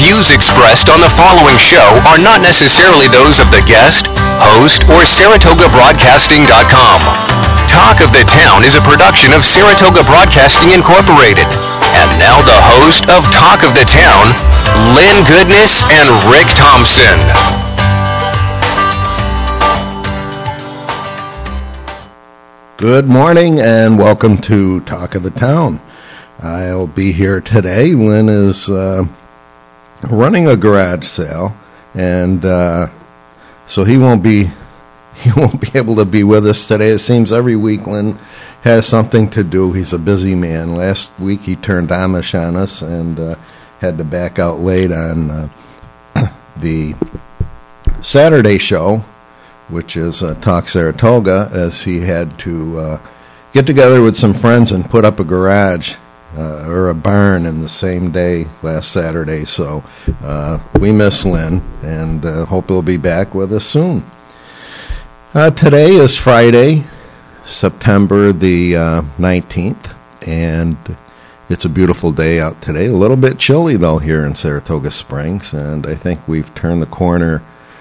views expressed on the following show are not necessarily those of the guest, host, or SaratogaBroadcasting.com. Talk of the Town is a production of Saratoga Broadcasting Incorporated. And now the host of Talk of the Town, Lynn Goodness and Rick Thompson. Good morning and welcome to Talk of the Town. I'll be here today. Lynn is running a garage sale, and so he won't be able to be with us today. It seems every week Lynn has something to do. He's a busy man. Last week he turned Amish on us and had to back out late on the Saturday show, which is Talk Saratoga, as he had to get together with some friends and put up a garage or a barn in the same day last Saturday. So we miss Lynn and hope he'll be back with us soon. Today is Friday, September the 19th, and it's a beautiful day out today. A little bit chilly, though, here in Saratoga Springs, and I think we've turned the corner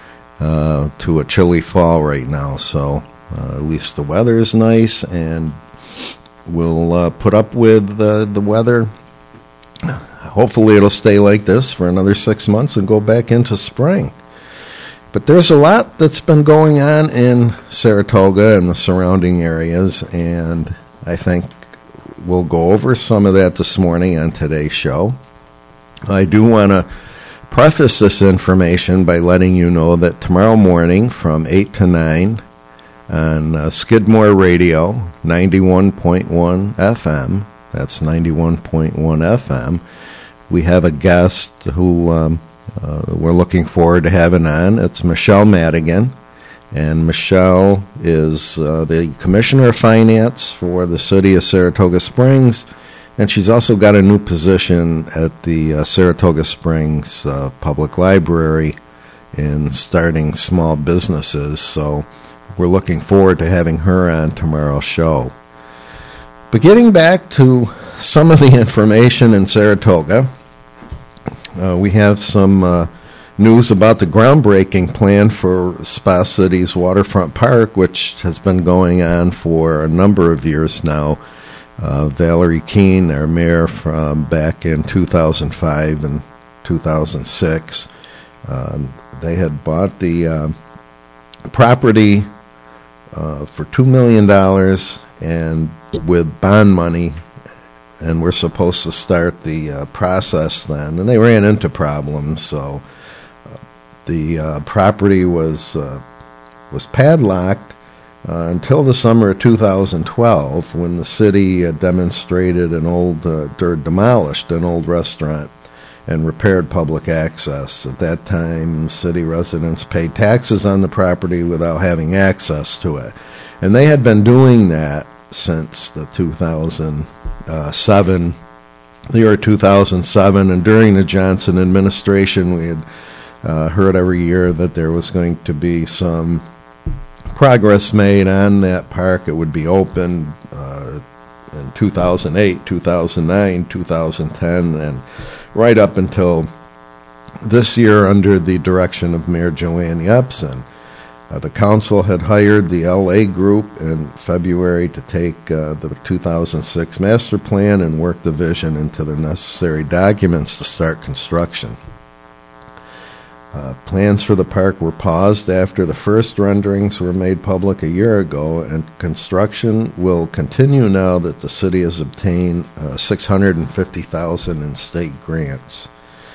to a chilly fall right now. So at least the weather is nice, and we'll put up with the weather. Hopefully it'll stay like this for another 6 months and go back into spring. But there's a lot that's been going on in Saratoga and the surrounding areas, and I think we'll go over some of that this morning on today's show. I do want to preface this information by letting you know that tomorrow morning from 8 to 9 on Skidmore Radio, 91.1 FM, that's 91.1 FM, we have a guest who we're looking forward to having on. It's Michelle Madigan, and Michelle is the Commissioner of Finance for the City of Saratoga Springs, and she's also got a new position at the Saratoga Springs Public Library in starting small businesses. So we're looking forward to having her on tomorrow's show. But getting back to some of the information in Saratoga, we have some news about the groundbreaking plan for Spa City's Waterfront Park, which has been going on for a number of years now. Valerie Keene, our mayor from back in 2005 and 2006, they had bought the property for $2 million and with bond money, and we're supposed to start the process then. And they ran into problems, so the property was padlocked until the summer of 2012, when the city demonstrated demolished an old restaurant and repaired public access. At that time, city residents paid taxes on the property without having access to it. And they had been doing that since the year 2007, and during the Johnson administration, we had heard every year that there was going to be some progress made on that park. It would be open in 2008, 2009, 2010, and right up until this year under the direction of Mayor Joanne Yepsen. The council had hired the LA group in February to take the 2006 master plan and work the vision into the necessary documents to start construction. Plans for the park were paused after the first renderings were made public a year ago, and construction will continue now that the city has obtained $650,000 in state grants.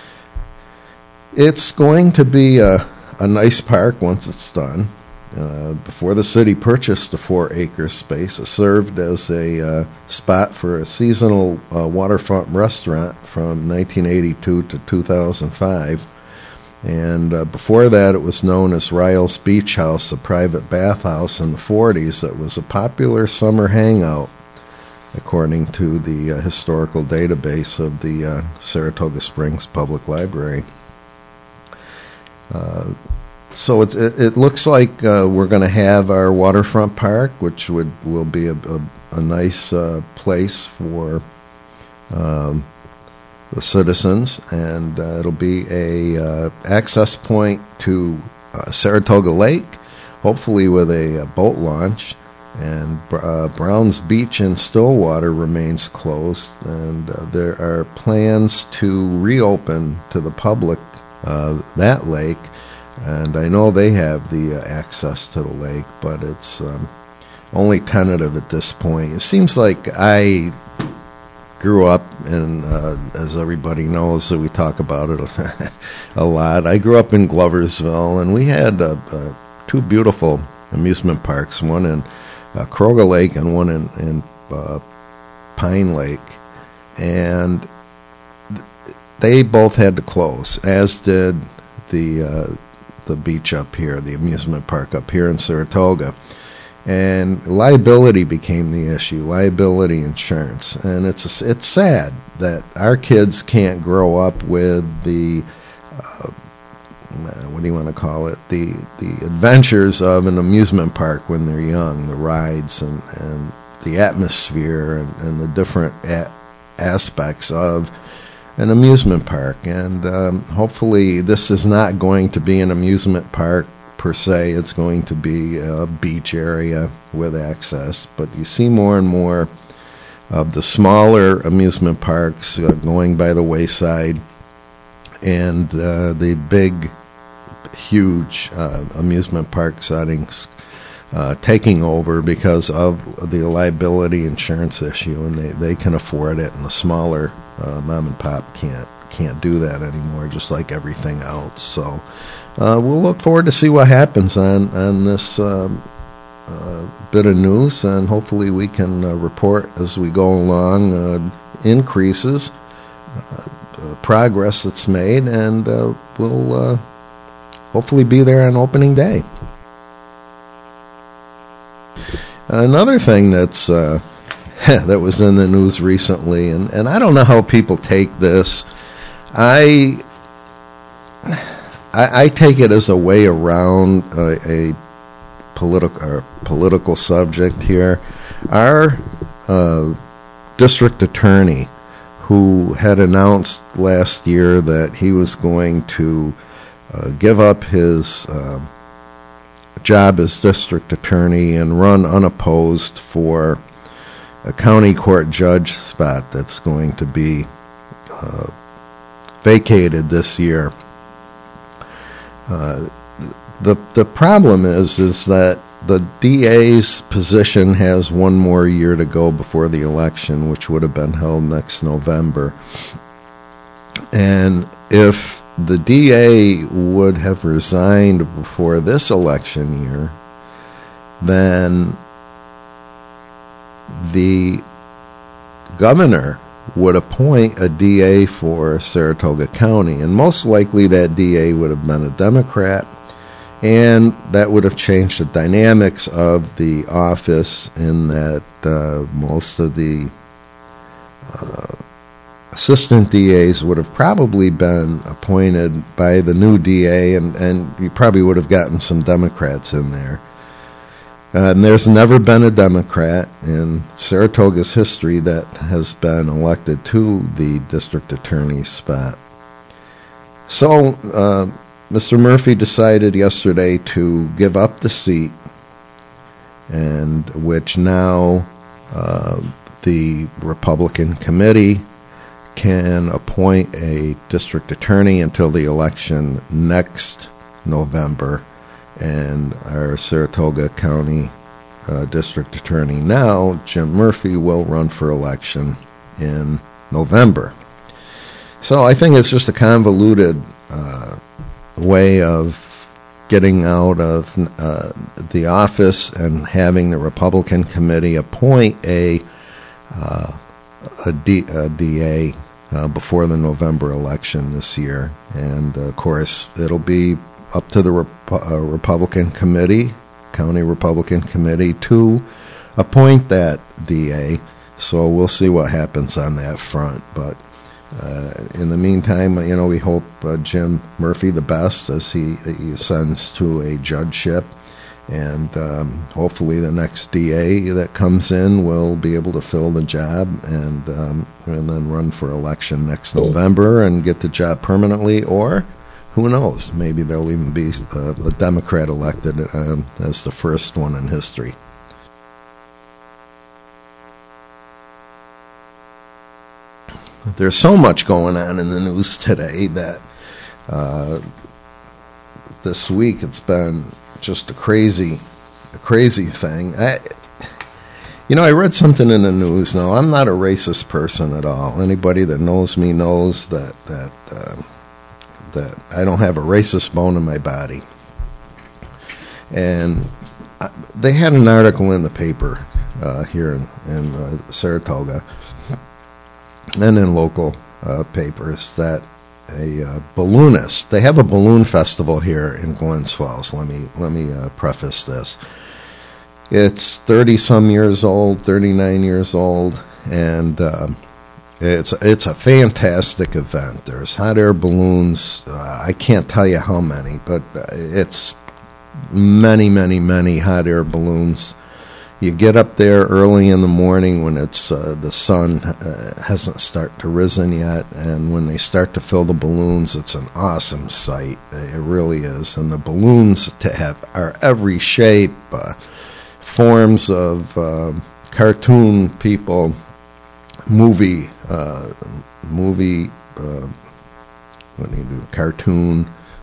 It's going to be a nice park once it's done. Before the city purchased the 4-acre space, it served as a spot for a seasonal waterfront restaurant from 1982 to 2005. And before that, it was known as Ryle's Beach House, a private bathhouse in the 40s that was a popular summer hangout, according to the historical database of the Saratoga Springs Public Library. So it looks like we're going to have our waterfront park, which will be a nice place for the citizens, and it'll be a access point to Saratoga Lake, hopefully with a boat launch. And Browns Beach in Stillwater remains closed, and there are plans to reopen to the public that lake. And I know they have the access to the lake, but it's only tentative at this point. It seems like I grew up in, as everybody knows, that we talk about it a lot. I grew up in Gloversville, and we had two beautiful amusement parks, one in Kroger Lake and one in Pine Lake. And they both had to close, as did the beach up here, the amusement park up here in Saratoga. And liability became the issue, liability insurance. And it's sad that our kids can't grow up with the, what do you want to call it, the adventures of an amusement park when they're young, the rides and the atmosphere and the different aspects of an amusement park. And hopefully this is not going to be an amusement park per se. It's going to be a beach area with access. But you see more and more of the smaller amusement parks going by the wayside, and the big, huge amusement park settings taking over because of the liability insurance issue, and they can afford it, and the smaller mom and pop can't do that anymore, just like everything else. So we'll look forward to see what happens on this bit of news, and hopefully we can report as we go along increases, progress that's made, and we'll hopefully be there on opening day. Another thing that's that was in the news recently, and I don't know how people take this. I take it as a way around a political subject here. Our district attorney, who had announced last year that he was going to give up his job as district attorney and run unopposed for a county court judge spot that's going to be vacated this year. The problem is that the DA's position has one more year to go before the election, which would have been held next November. And if the DA would have resigned before this election year, then the governor would appoint a DA for Saratoga County, and most likely that DA would have been a Democrat, and that would have changed the dynamics of the office in that most of the assistant DAs would have probably been appointed by the new DA, and you probably would have gotten some Democrats in there. And there's never been a Democrat in Saratoga's history that has been elected to the district attorney's spot. So Mr. Murphy decided yesterday to give up the seat, and which now the Republican committee can appoint a district attorney until the election next November. And our Saratoga County district attorney now, Jim Murphy, will run for election in November. So I think it's just a convoluted way of getting out of the office and having the Republican committee appoint a DA before the November election this year. And, of course, it'll be up to the Republican committee, county Republican committee, to appoint that DA. So we'll see what happens on that front. But in the meantime, we hope Jim Murphy the best as he ascends to a judgeship. And hopefully the next DA that comes in will be able to fill the job and then run for election next November and get the job permanently, or who knows, maybe there'll even be a Democrat elected as the first one in history. There's so much going on in the news today that this week it's been just a crazy thing. I read something in the news. Now, I'm not a racist person at all. Anybody that knows me knows that I don't have a racist bone in my body. And they had an article in the paper here in Saratoga and in local papers that a balloonist. They have a balloon festival here in Glens Falls. Let me preface this. It's 30-some years old, 39 years old, and it's a fantastic event. There's hot air balloons. I can't tell you how many, but it's many hot air balloons. You get up there early in the morning when it's the sun hasn't started to risen yet, and when they start to fill the balloons, it's an awesome sight. It really is. And the balloons are every shape, forms of cartoon people, movie. What do you do? Cartoon.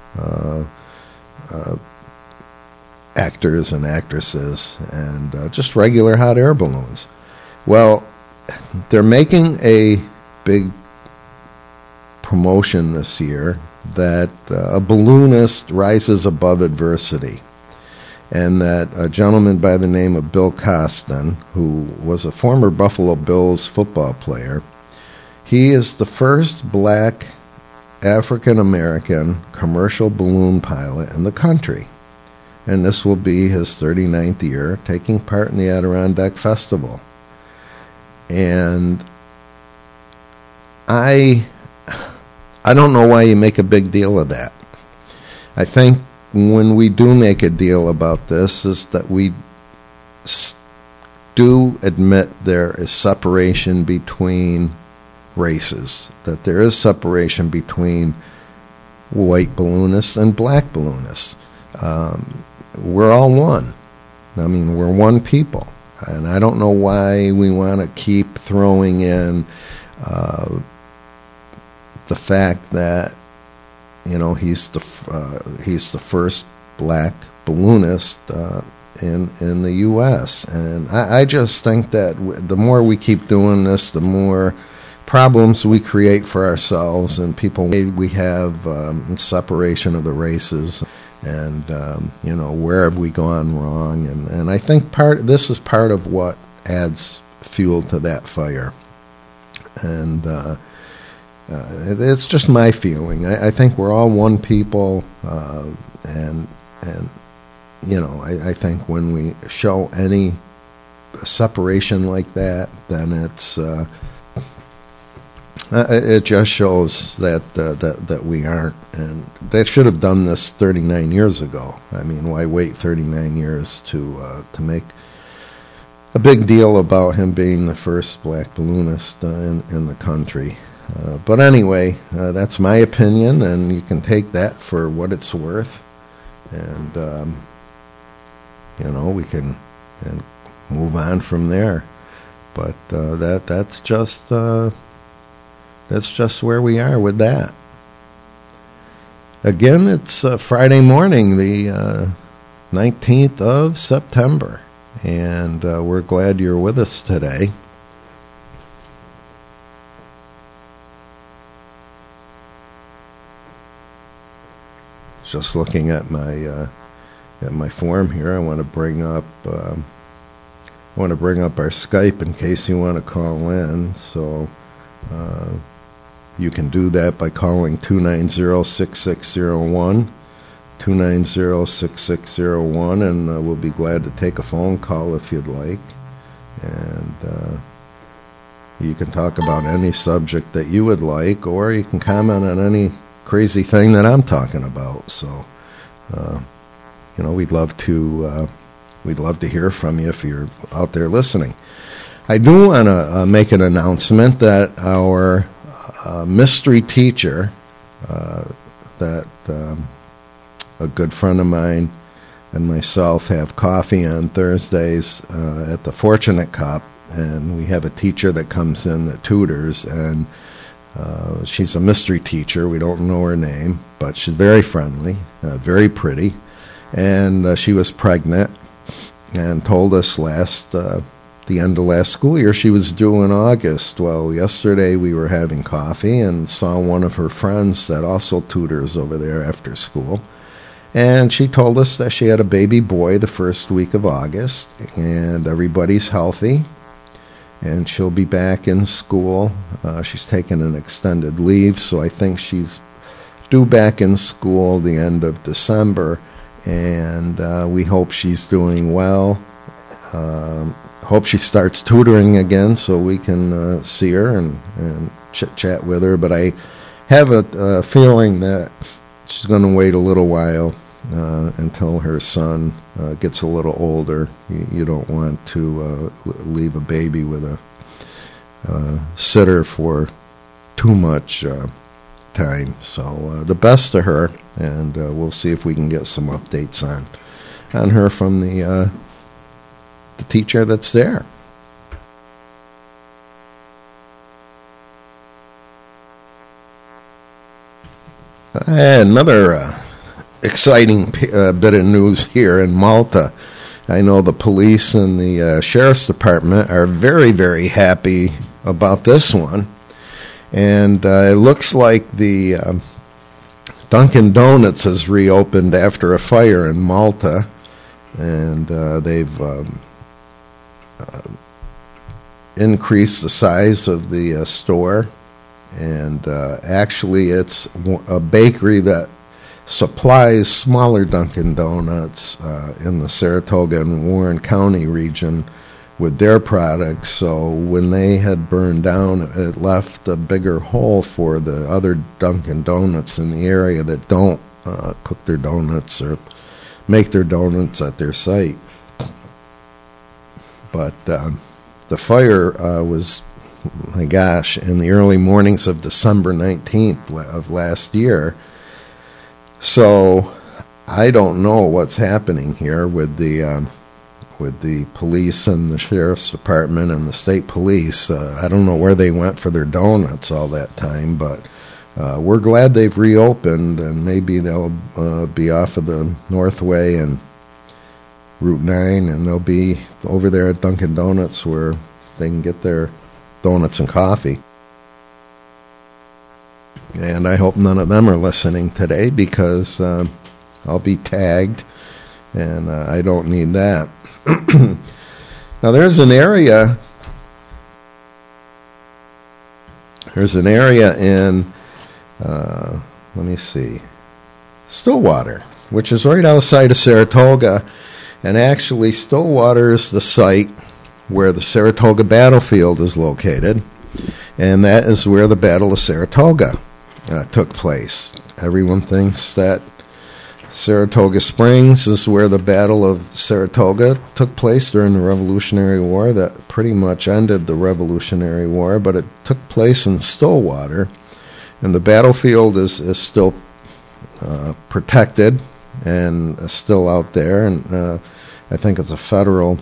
Actors and actresses, and just regular hot air balloons. Well, they're making a big promotion this year that a balloonist rises above adversity, and that a gentleman by the name of Bill Costin, who was a former Buffalo Bills football player, he is the first black African-American commercial balloon pilot in the country. And this will be his 39th year taking part in the Adirondack Festival. And I don't know why you make a big deal of that. I think when we do make a deal about this is that we do admit there is separation between races, that there is separation between white balloonists and black balloonists. We're all one. I mean, we're one people. And I don't know why we want to keep throwing in the fact that, he's the first black balloonist in the U.S. And I just think that the more we keep doing this, the more problems we create for ourselves and people. We have separation of the races. And, where have we gone wrong? And I think this is part of what adds fuel to that fire. And it's just my feeling. I think we're all one people. I think when we show any separation like that, then it just shows that we aren't, and they should have done this 39 years ago. I mean, why wait 39 years to make a big deal about him being the first black balloonist in the country? But anyway, that's my opinion, and you can take that for what it's worth, and we can move on from there. But that's just. That's just where we are with that. Again, it's Friday morning, the 19th of September, and we're glad you're with us today. Just looking at my form here, I want to bring up our Skype in case you want to call in. So. You can do that by calling 290-6601, 290-6601, and we'll be glad to take a phone call if you'd like. And you can talk about any subject that you would like, or you can comment on any crazy thing that I'm talking about. So, we'd love to we'd love to hear from you if you're out there listening. I do want to make an announcement that our mystery teacher, that a good friend of mine and myself have coffee on Thursdays at the Fortunate Cup, and we have a teacher that comes in that tutors, and she's a mystery teacher. We don't know her name, but she's very friendly, very pretty, and she was pregnant and told us the end of last school year she was due in August. Well, yesterday we were having coffee and saw one of her friends that also tutors over there after school, and she told us that she had a baby boy the first week of August, and everybody's healthy, and she'll be back in school. She's taken an extended leave, so I think she's due back in school the end of December, and we hope she's doing well. Hope she starts tutoring again so we can see her and chit-chat with her, but I have a feeling that she's going to wait a little while until her son gets a little older. You don't want to leave a baby with a sitter for too much time. So the best to her, and we'll see if we can get some updates on her from the teacher that's there. Another exciting bit of news here in Malta. I know the police and the sheriff's department are very, very happy about this one. And it looks like the Dunkin' Donuts has reopened after a fire in Malta. And they've increased the size of the store. And actually it's a bakery that supplies smaller Dunkin' Donuts in the Saratoga and Warren County region with their products. So when they had burned down, it left a bigger hole for the other Dunkin' Donuts in the area that don't cook their donuts or make their donuts at their site. But the fire was, my gosh, in the early mornings of December 19th of last year. So I don't know what's happening here with the police and the sheriff's department and the state police. I don't know where they went for their donuts all that time, but we're glad they've reopened, and maybe they'll be off of the Northway and Route 9, and they'll be over there at Dunkin' Donuts where they can get their donuts and coffee. And I hope none of them are listening today, because I'll be tagged, and I don't need that. Now there's an area in let me see, Stillwater, which is right outside of Saratoga, and actually Stillwater is the site where the Saratoga battlefield is located, and that is where the Battle of Saratoga took place. Everyone thinks that Saratoga Springs is where the Battle of Saratoga took place during the Revolutionary War. That pretty much ended the Revolutionary War, but it took place in Stillwater, and the battlefield is still protected and still out there, and I think it's a federal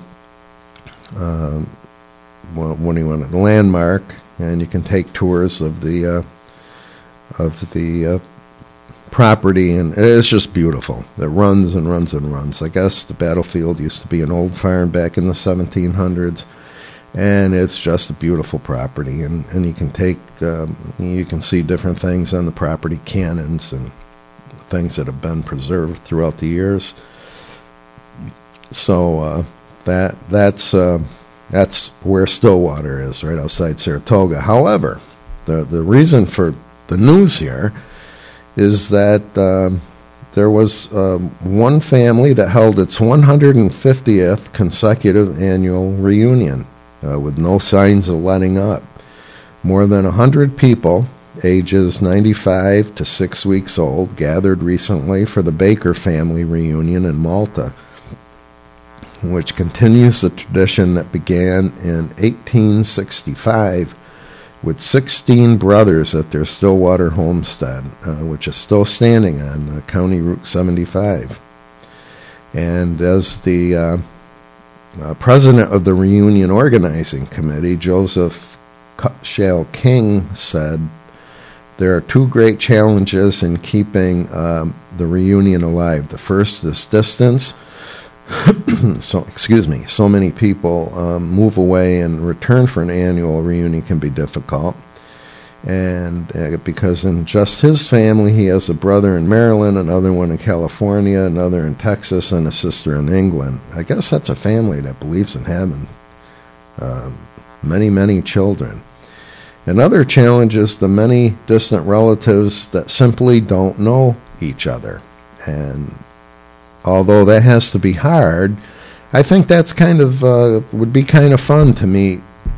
landmark, and you can take tours of the property, and it's just beautiful. It runs and runs and runs. I guess the battlefield used to be an old farm back in the 1700s, and it's just a beautiful property. And you can take, you can see different things on the property, cannons and things that have been preserved throughout the years. So that's where Stillwater is, right outside Saratoga. However, the reason for the news here is that there was one family that held its 150th consecutive annual reunion with no signs of letting up. More than 100 people, ages 95 to 6 weeks old, gathered recently for the Baker family reunion in Malta. which continues the tradition that began in 1865 with 16 brothers at their Stillwater homestead, which is still standing on County Route 75. And as the president of the reunion organizing committee, Joseph Cutshale King, said, "There are two great challenges in keeping the reunion alive. The first is distance. So many people move away, and return for an annual reunion can be difficult. And because in just his family, he has a brother in Maryland, another one in California, another in Texas, and a sister in England. I guess that's a family that believes in having many, many children. Another challenge is the many distant relatives that simply don't know each other. And although that has to be hard, I think that's kind of would be kind of fun to meet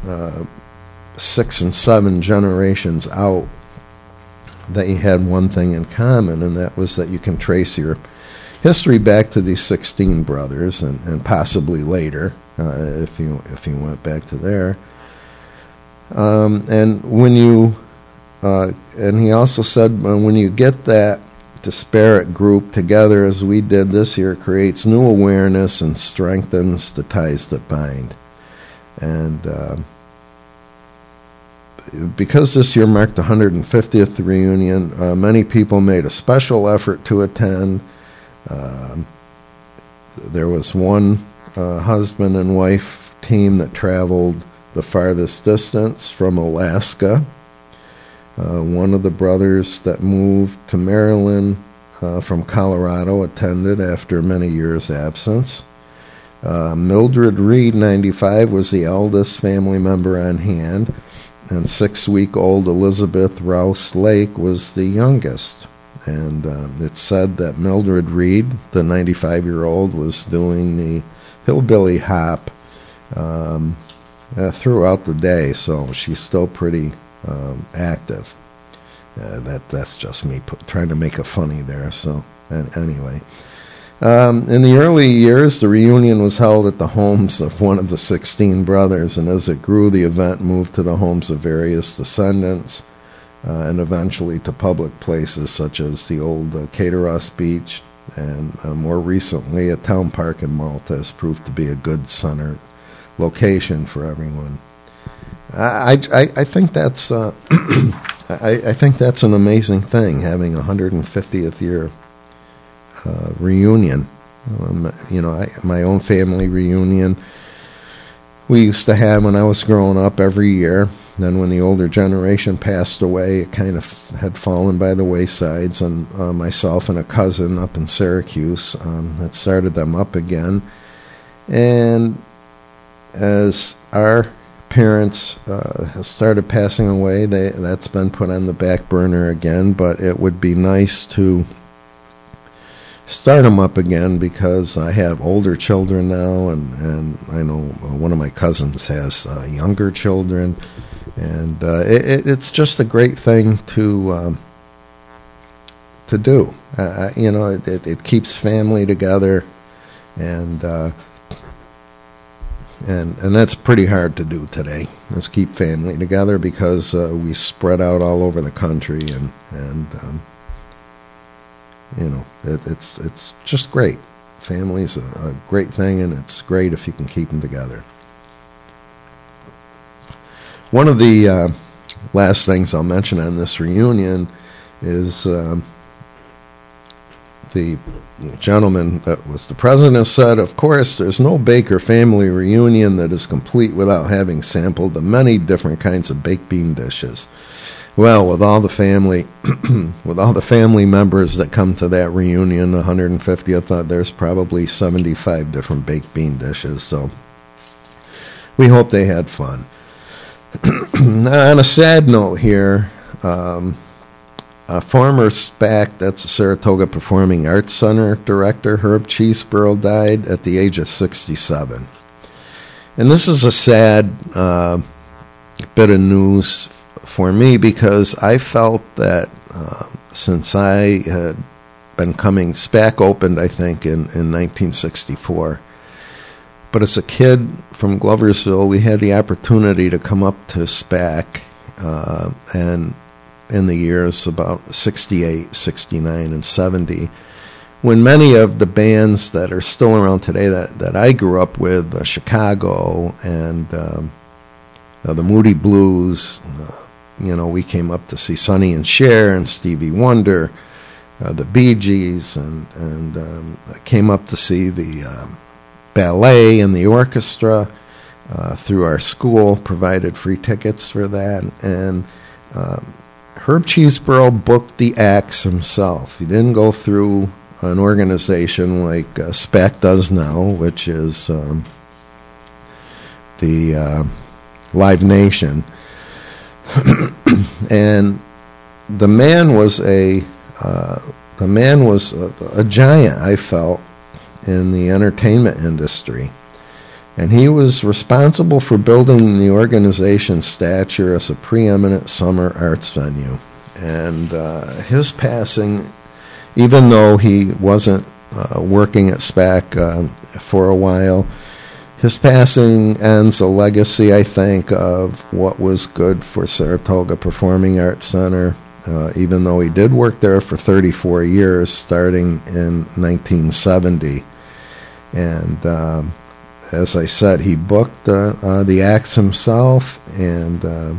6 and 7 generations out that you had one thing in common, and that was that you can trace your history back to these 16 brothers, and possibly later if you went back to there. And when you and he also said, when you get that disparate group together as we did this year, it creates new awareness and strengthens the ties that bind. And because this year marked the 150th reunion, many people made a special effort to attend. There was one husband and wife team that traveled the farthest distance from Alaska. One of the brothers that moved to Maryland from Colorado attended after many years' absence. Mildred Reed, 95, was the eldest family member on hand, and 6-week-old Elizabeth Rouse Lake was the youngest. And it's said that Mildred Reed, the 95-year-old, was doing the hillbilly hop throughout the day, so she's still pretty active. That's just me trying to make a funny there. So anyway, in the early years, the reunion was held at the homes of one of the 16 brothers, and as it grew, the event moved to the homes of various descendants, and eventually to public places such as the old Cateros Beach, and more recently, a town park in Malta has proved to be a good center location for everyone. I think that's I think that's an amazing thing, having a 150th year reunion. My own family reunion we used to have when I was growing up every year. Then when the older generation passed away, it kind of had fallen by the waysides, and myself and a cousin up in Syracuse had started them up again. And as our parents started passing away, that's been put on the back burner again, but it would be nice to start them up again, because I have older children now, and I know one of my cousins has younger children, and it's just a great thing to do. It keeps family together, and that's pretty hard to do today. Let's keep family together, because we spread out all over the country, and it's just great. Family's a great thing, and it's great if you can keep them together. One of the last things I'll mention on this reunion is the gentleman that was the president said, "Of course, there's no Baker family reunion that is complete without having sampled the many different kinds of baked bean dishes." Well, with all the family members that come to that reunion, 150th, there's probably 75 different baked bean dishes, so we hope they had fun. Now, on a sad note here, a former SPAC, that's the Saratoga Performing Arts Center director, Herb Cheeseborough, died at the age of 67. And this is a sad bit of news for me, because I felt that since I had been coming, SPAC opened, I think, in 1964, But as a kid from Gloversville, we had the opportunity to come up to SPAC, and in the years about 68, 69, and 70, when many of the bands that are still around today that I grew up with, Chicago and the Moody Blues, we came up to see Sonny and Cher and Stevie Wonder, the Bee Gees, and came up to see the ballet and the orchestra through our school, provided free tickets for that, and Herb Cheeseborough booked the acts himself. He didn't go through an organization like SPAC does now, which is the Live Nation. And the man was a giant, I felt, in the entertainment industry. And he was responsible for building the organization's stature as a preeminent summer arts venue. And his passing, even though he wasn't working at SPAC for a while, his passing ends a legacy, I think, of what was good for Saratoga Performing Arts Center, even though he did work there for 34 years, starting in 1970. And as I said, he booked the acts himself, and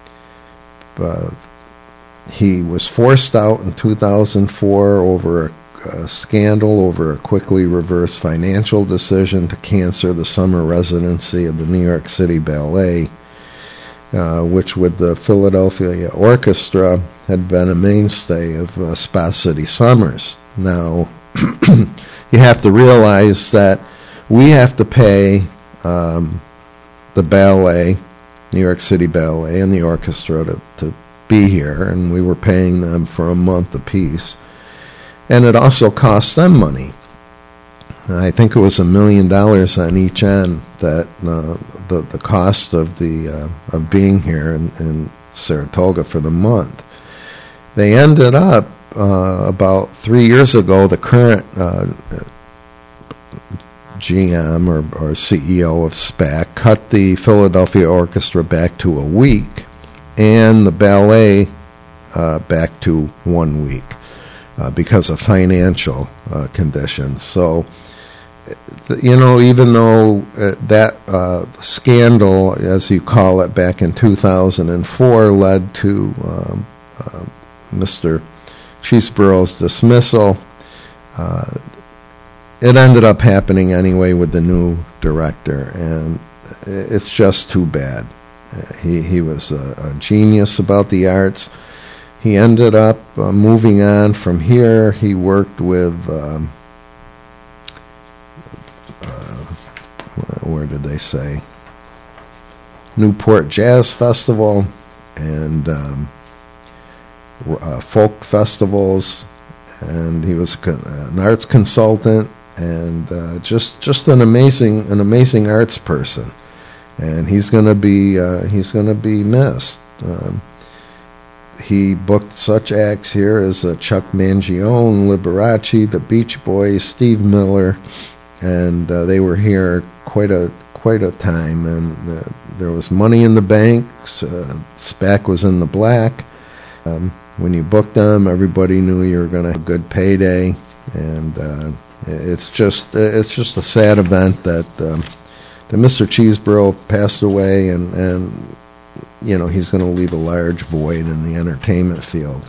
he was forced out in 2004 over a scandal over a quickly reversed financial decision to cancel the summer residency of the New York City Ballet, which with the Philadelphia Orchestra had been a mainstay of Spa City Summers. Now, you have to realize that we have to pay the ballet, New York City Ballet, and the orchestra to be here, and we were paying them for a month apiece. And it also cost them money. I think it was $1 million on each end, that the cost of being here in Saratoga for the month. They ended up about 3 years ago. The current GM or CEO of SPAC cut the Philadelphia Orchestra back to a week, and the ballet back to 1 week. Because of financial conditions. So, even though that scandal, as you call it, back in 2004 led to Mr. Cheeseborough's dismissal, it ended up happening anyway with the new director, and it's just too bad. He was a genius about the arts. He ended up moving on from here. He worked with, where did they say? Newport Jazz Festival and folk festivals. And he was an arts consultant and just an amazing arts person. And he's going to be missed. He booked such acts here as Chuck Mangione, Liberace, the Beach Boys, Steve Miller, and they were here quite a time. And there was money in the bank. SPAC was in the black. When you booked them, everybody knew you were going to have a good payday. And it's just a sad event that Mr. Cheeseborough passed away, and he's going to leave a large void in the entertainment field.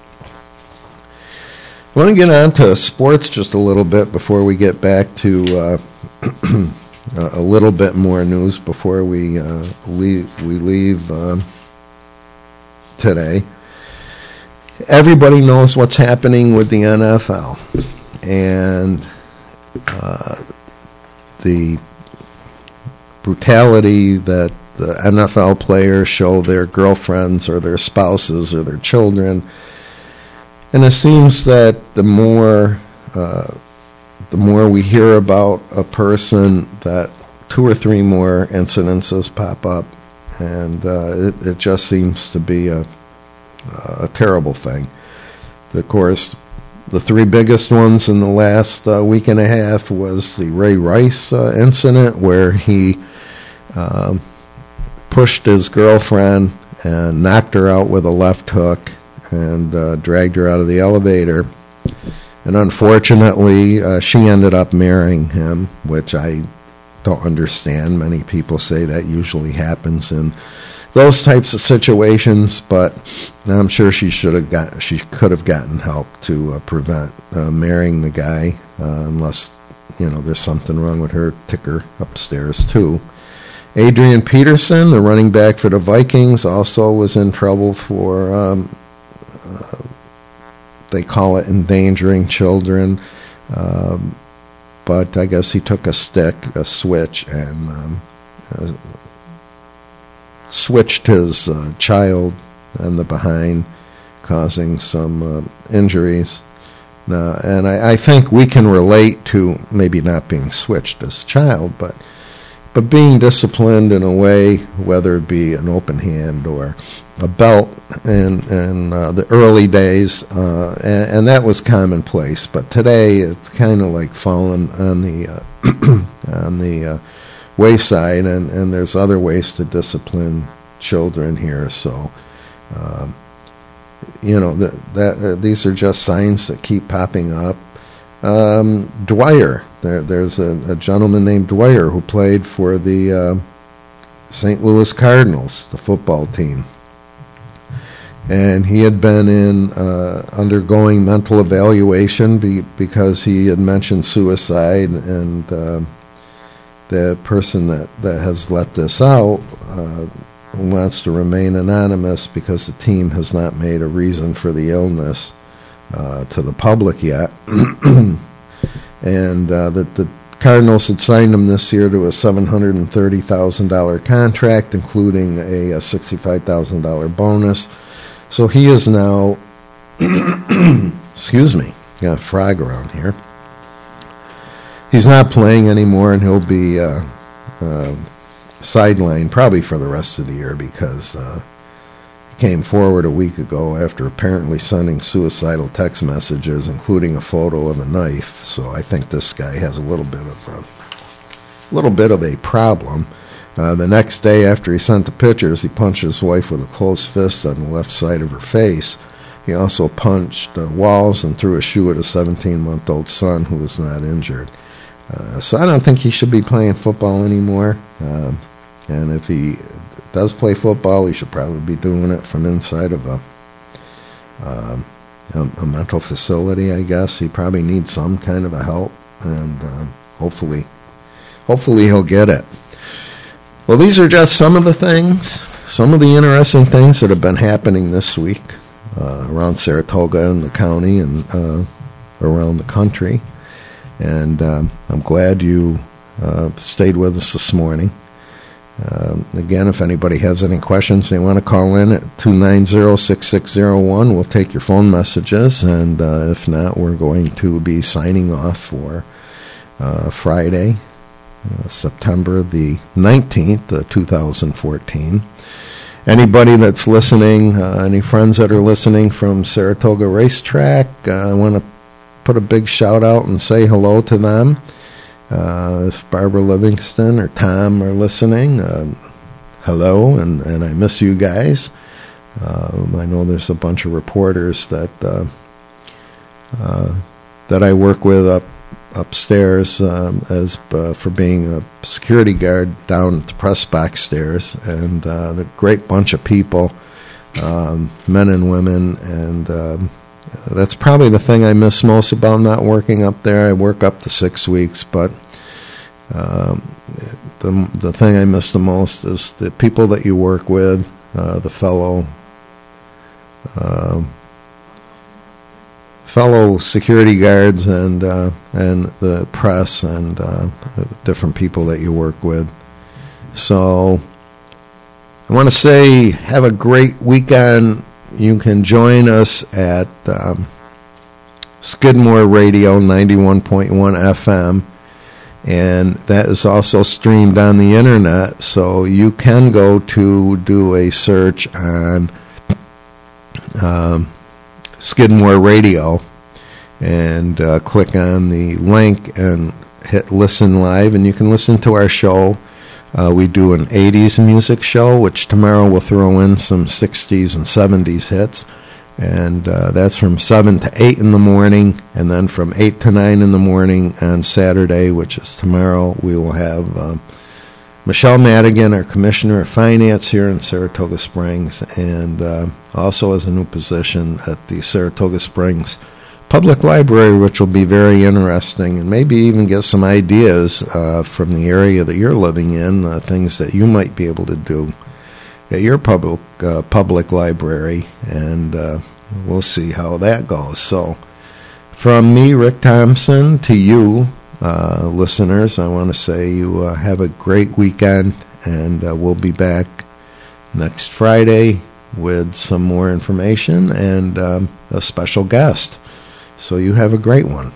I want to get on to sports just a little bit before we get back to a little bit more news before we leave today. Everybody knows what's happening with the NFL and the brutality that the NFL players show their girlfriends or their spouses or their children. And it seems that the more we hear about a person, that 2 or 3 more incidences pop up, and it just seems to be a terrible thing. Of course, The three biggest ones in the last week and a half was the Ray Rice incident, where he pushed his girlfriend and knocked her out with a left hook and dragged her out of the elevator. And unfortunately, she ended up marrying him, which I don't understand. Many people say that usually happens in those types of situations, but I'm sure she could have gotten help to prevent marrying the guy, unless there's something wrong with her ticker upstairs too. Adrian Peterson, the running back for the Vikings, also was in trouble for they call it endangering children, but I guess he took a switch, and switched his child in the behind, causing some injuries. And I think we can relate to maybe not being switched as a child, but being disciplined in a way, whether it be an open hand or a belt in the early days, and that was commonplace. But today it's kind of like fallen on the on the wayside, and there's other ways to discipline children here. So, these are just signs that keep popping up. Dwyer, there's a gentleman named Dwyer who played for the St. Louis Cardinals, the football team. And he had been undergoing mental evaluation because he had mentioned suicide, and the person that has let this out wants to remain anonymous because the team has not made a reason for the illness to the public yet. And the Cardinals had signed him this year to a $730,000 contract, including a $65,000 bonus. So he is now, excuse me, got a frog around here. He's not playing anymore, and he'll be sidelined probably for the rest of the year, because he came forward a week ago after apparently sending suicidal text messages, including a photo of a knife. So I think this guy has a little bit of a problem. The next day after he sent the pictures, he punched his wife with a closed fist on the left side of her face. He also punched walls and threw a shoe at a 17-month-old son who was not injured. So I don't think he should be playing football anymore. And if he does play football, he should probably be doing it from inside of a mental facility, I guess. He probably needs some kind of a help, and hopefully he'll get it. Well, these are just some of the interesting things that have been happening this week around Saratoga and the county and around the country. And I'm glad you stayed with us this morning. Again, if anybody has any questions they want to call in at 290-6601, we'll take your phone messages. And if not, we're going to be signing off for Friday, September the 19th, 2014. Anybody that's listening, any friends that are listening from Saratoga Racetrack, I want to put a big shout out and say hello to them. If Barbara Livingston or Tom are listening, hello, and I miss you guys. I know there's a bunch of reporters that I work with upstairs as for being a security guard down at the press box stairs, and the great bunch of people, men and women, and that's probably the thing I miss most about not working up there. I work up to 6 weeks, but the thing I miss the most is the people that you work with, the fellow security guards and the press and different people that you work with. So I want to say have a great weekend. You can join us at Skidmore Radio 91.1 FM, and that is also streamed on the internet, so you can go to do a search on Skidmore Radio, and click on the link and hit listen live, and you can listen to our show. We do an 80s music show, which tomorrow we'll throw in some 60s and 70s hits. And that's from 7 to 8 in the morning, and then from 8 to 9 in the morning on Saturday, which is tomorrow, we will have Michelle Madigan, our Commissioner of Finance here in Saratoga Springs, and also as a new position at the Saratoga Springs Public Library, which will be very interesting, and maybe even get some ideas from the area that you're living in, things that you might be able to do at your public library, and we'll see how that goes. So, from me, Rick Thompson, to you, listeners, I want to say you have a great weekend, and we'll be back next Friday with some more information and a special guest. So you have a great one.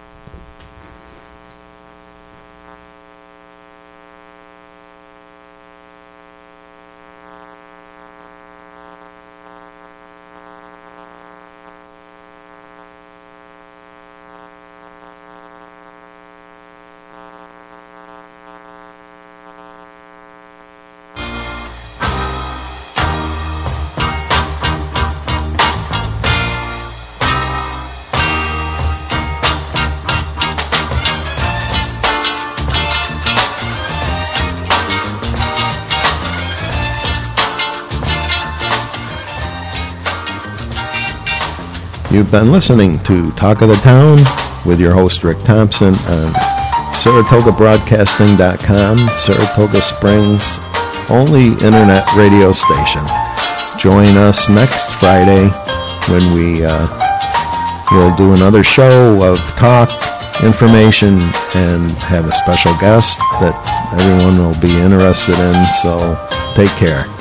You've been listening to Talk of the Town with your host Rick Thompson on SaratogaBroadcasting.com, Saratoga Springs' only internet radio station. Join us next Friday when we will do another show of talk, information, and have a special guest that everyone will be interested in. So take care.